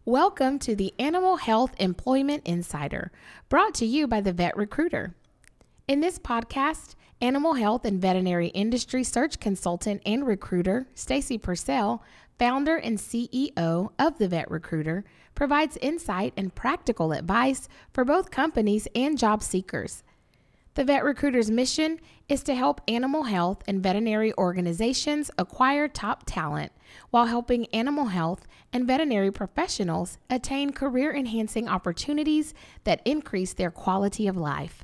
Welcome to the Animal Health Employment Insider, brought to you by the Vet Recruiter. In this podcast, animal health and veterinary industry search consultant and recruiter Stacy Purcell, founder and CEO of the Vet Recruiter, provides insight and practical advice for both companies and job seekers. The Vet Recruiter's mission is to help animal health and veterinary organizations acquire top talent while helping animal health and veterinary professionals attain career-enhancing opportunities that increase their quality of life.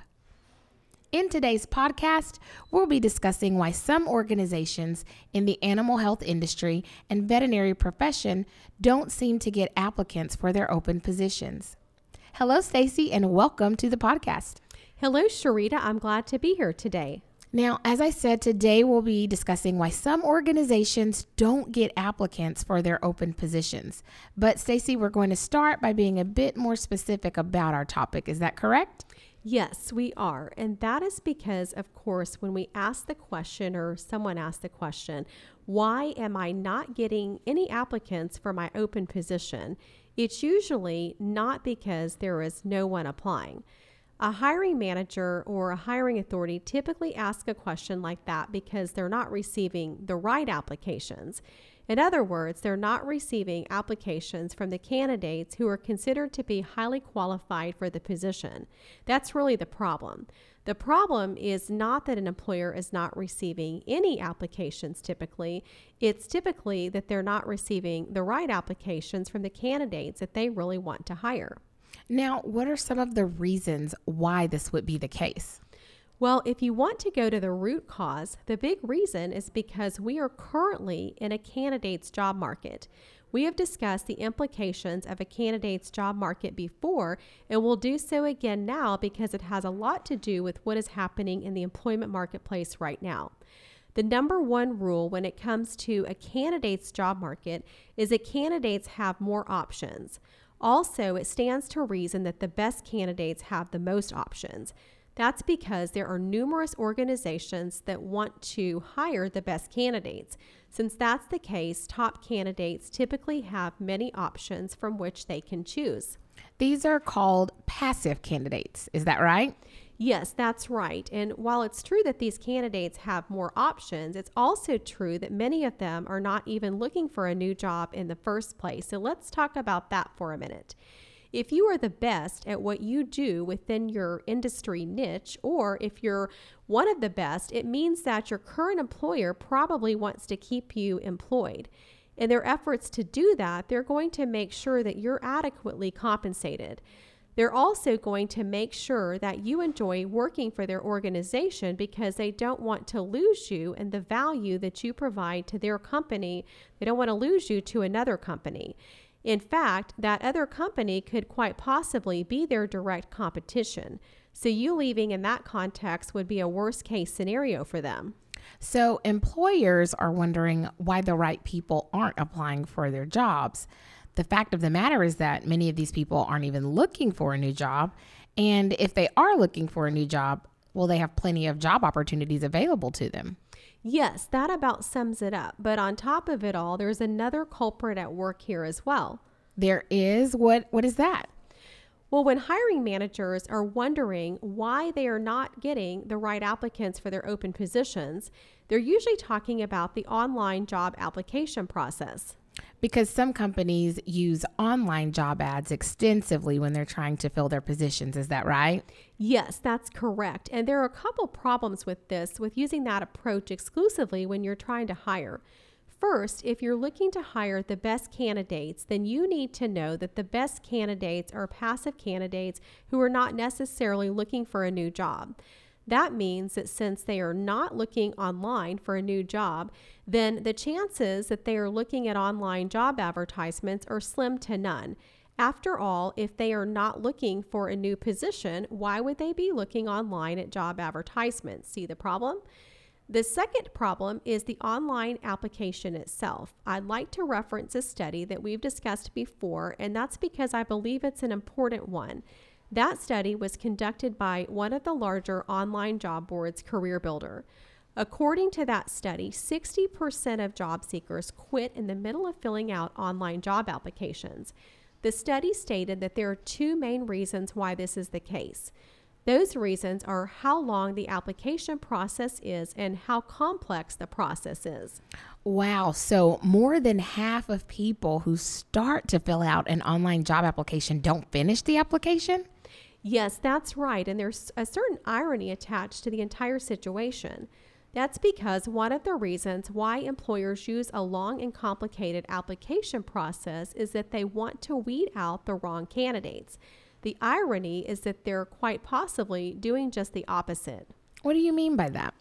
In today's podcast, we'll be discussing why some organizations in the animal health industry and veterinary profession don't seem to get applicants for their open positions. Hello, Stacy, and welcome to the podcast. Hello, Sharita. I'm glad to be here today. Now, as I said, today we'll be discussing why some organizations don't get applicants for their open positions. But Stacy, we're going to start by being a bit more specific about our topic. Is that correct? Yes, we are. And that is because, of course, when we ask the question or someone asks the question, why am I not getting any applicants for my open position? It's usually not because there is no one applying. A hiring manager or a hiring authority typically ask a question like that because they're not receiving the right applications. In other words, they're not receiving applications from the candidates who are considered to be highly qualified for the position. That's really the problem. The problem is not that an employer is not receiving any applications typically. It's typically that they're not receiving the right applications from the candidates that they really want to hire. Now, what are some of the reasons why this would be the case? Well, if you want to go to the root cause, the big reason is because we are currently in a candidate's job market. We have discussed the implications of a candidate's job market before, and we'll do so again now because it has a lot to do with what is happening in the employment marketplace right now. The number one rule when it comes to a candidate's job market is that candidates have more options. Also, it stands to reason that the best candidates have the most options. That's because there are numerous organizations that want to hire the best candidates. Since that's the case, top candidates typically have many options from which they can choose. These are called passive candidates. Is that right? Yes, that's right. And while it's true that these candidates have more options, it's also true that many of them are not even looking for a new job in the first place. So let's talk about that for a minute. If you are the best at what you do within your industry niche, or if you're one of the best, it means that your current employer probably wants to keep you employed. In their efforts to do that, they're going to make sure that you're adequately compensated. They're also going to make sure that you enjoy working for their organization because they don't want to lose you and the value that you provide to their company. They don't want to lose you to another company. In fact, that other company could quite possibly be their direct competition. So you leaving in that context would be a worst case scenario for them. So employers are wondering why the right people aren't applying for their jobs. The fact of the matter is that many of these people aren't even looking for a new job. And if they are looking for a new job, well, they have plenty of job opportunities available to them. Yes, that about sums it up. But on top of it all, there's another culprit at work here as well. There is? What is that? Well, when hiring managers are wondering why they are not getting the right applicants for their open positions, they're usually talking about the online job application process. Because some companies use online job ads extensively when they're trying to fill their positions. Is that right? Yes, that's correct. And there are a couple problems with this, with using that approach exclusively when you're trying to hire. First, if you're looking to hire the best candidates, then you need to know that the best candidates are passive candidates who are not necessarily looking for a new job. That means that since they are not looking online for a new job, then the chances that they are looking at online job advertisements are slim to none. After all, if they are not looking for a new position, why would they be looking online at job advertisements? See the problem? The second problem is the online application itself. I'd like to reference a study that we've discussed before, and that's because I believe it's an important one. That study was conducted by one of the larger online job boards, CareerBuilder. According to that study, 60% of job seekers quit in the middle of filling out online job applications. The study stated that there are two main reasons why this is the case. Those reasons are how long the application process is and how complex the process is. Wow. So more than half of people who start to fill out an online job application don't finish the application? Yes, that's right. And there's a certain irony attached to the entire situation. That's because one of the reasons why employers use a long and complicated application process is that they want to weed out the wrong candidates. The irony is that they're quite possibly doing just the opposite. What do you mean by that?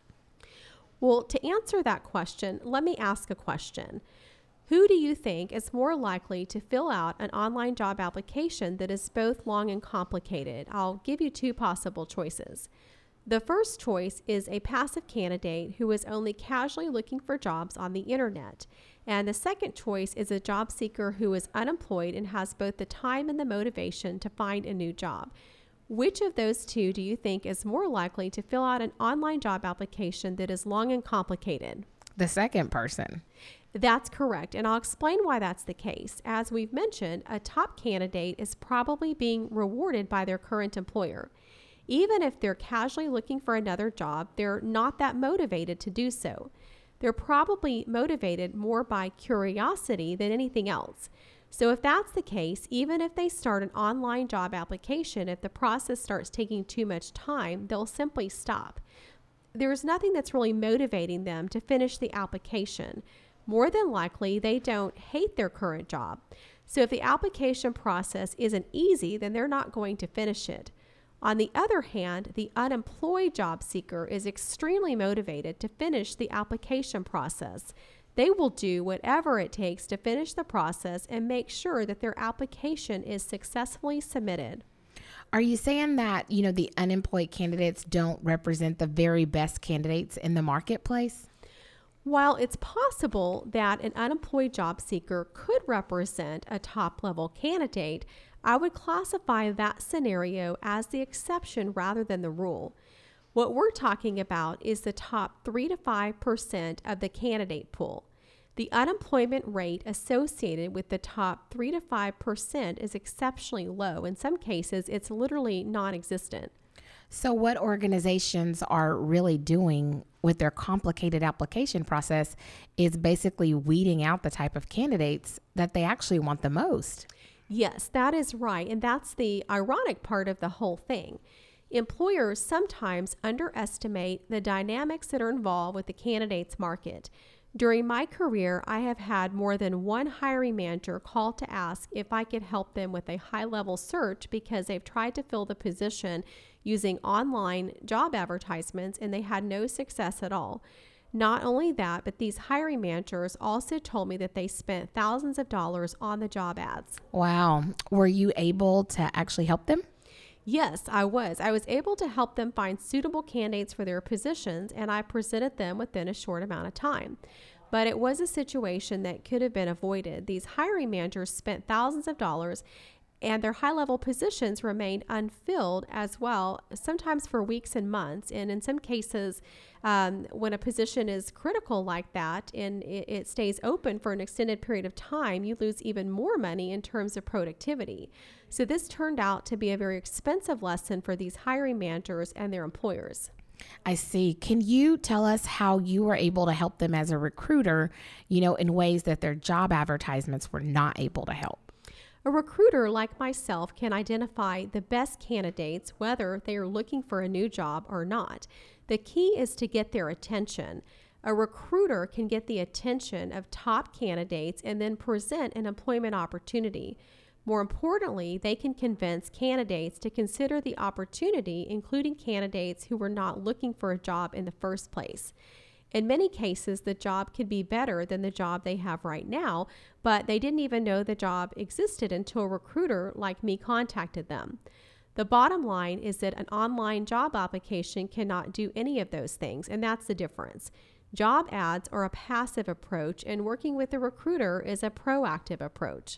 Well, to answer that question, let me ask a question. Who do you think is more likely to fill out an online job application that is both long and complicated? I'll give you two possible choices. The first choice is a passive candidate who is only casually looking for jobs on the internet. And the second choice is a job seeker who is unemployed and has both the time and the motivation to find a new job. Which of those two do you think is more likely to fill out an online job application that is long and complicated? The second person. That's correct, and I'll explain why that's the case. As we've mentioned, a top candidate is probably being rewarded by their current employer. Even if they're casually looking for another job, they're not that motivated to do so. They're probably motivated more by curiosity than anything else. So if that's the case, even if they start an online job application, if the process starts taking too much time, they'll simply stop. There's nothing that's really motivating them to finish the application. More than likely, they don't hate their current job. So if the application process isn't easy, then they're not going to finish it. On the other hand, the unemployed job seeker is extremely motivated to finish the application process. They will do whatever it takes to finish the process and make sure that their application is successfully submitted. Are you saying that, the unemployed candidates don't represent the very best candidates in the marketplace? While it's possible that an unemployed job seeker could represent a top-level candidate, I would classify that scenario as the exception rather than the rule. What we're talking about is the top 3 to 5% of the candidate pool. The unemployment rate associated with the top 3 to 5% is exceptionally low. In some cases, it's literally non-existent. So what organizations are really doing with their complicated application process is basically weeding out the type of candidates that they actually want the most. Yes, that is right. And that's the ironic part of the whole thing. Employers sometimes underestimate the dynamics that are involved with the candidates market. During my career, I have had more than one hiring manager call to ask if I could help them with a high-level search because they've tried to fill the position using online job advertisements and they had no success at all. Not only that, but these hiring managers also told me that they spent thousands of dollars on the job ads. Wow. Were you able to actually help them? Yes, I was. I was able to help them find suitable candidates for their positions, and I presented them within a short amount of time. But it was a situation that could have been avoided. These hiring managers spent thousands of dollars, and their high-level positions remained unfilled as well, sometimes for weeks and months. And in some cases, when a position is critical like that and it stays open for an extended period of time, you lose even more money in terms of productivity. So this turned out to be a very expensive lesson for these hiring managers and their employers. I see. Can you tell us how you were able to help them as a recruiter, in ways that their job advertisements were not able to help? A recruiter like myself can identify the best candidates whether they are looking for a new job or not. The key is to get their attention. A recruiter can get the attention of top candidates and then present an employment opportunity. More importantly, they can convince candidates to consider the opportunity, including candidates who were not looking for a job in the first place. In many cases, the job could be better than the job they have right now, but they didn't even know the job existed until a recruiter like me contacted them. The bottom line is that an online job application cannot do any of those things, and that's the difference. Job ads are a passive approach, and working with a recruiter is a proactive approach.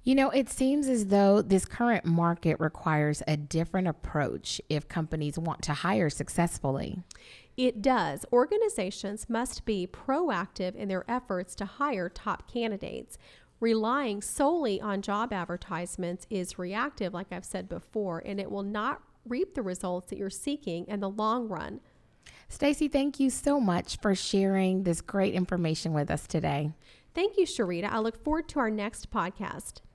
It seems as though this current market requires a different approach if companies want to hire successfully. It does. Organizations must be proactive in their efforts to hire top candidates. Relying solely on job advertisements is reactive, like I've said before, and it will not reap the results that you're seeking in the long run. Stacy, thank you so much for sharing this great information with us today. Thank you, Sharita. I look forward to our next podcast.